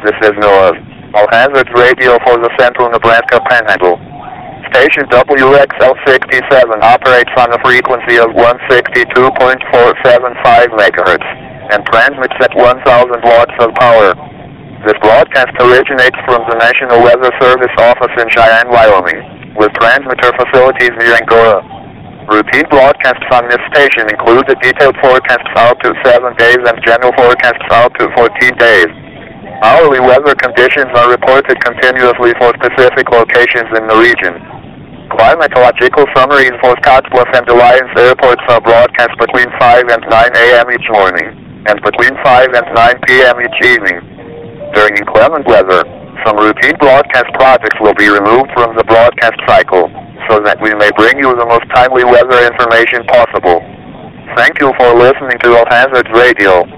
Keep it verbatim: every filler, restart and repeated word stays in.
This is NOAA. All hazards radio for the central Nebraska Panhandle. Station W X L sixty-seven operates on a frequency of one sixty-two point four seven five megahertz and transmits at one thousand watts of power. This broadcast originates from the National Weather Service office in Cheyenne, Wyoming, with transmitter facilities near Angora. Routine broadcasts on this station include the detailed forecasts out to seven days and general forecasts out to fourteen days. Hourly weather conditions are reported continuously for specific locations in the region. Climatological summaries for Scottsbluff and Alliance airports are broadcast between five and nine A M each morning, and between five and nine P M each evening. During inclement weather, some routine broadcast projects will be removed from the broadcast cycle, so that we may bring you the most timely weather information possible. Thank you for listening to All Hazards Radio.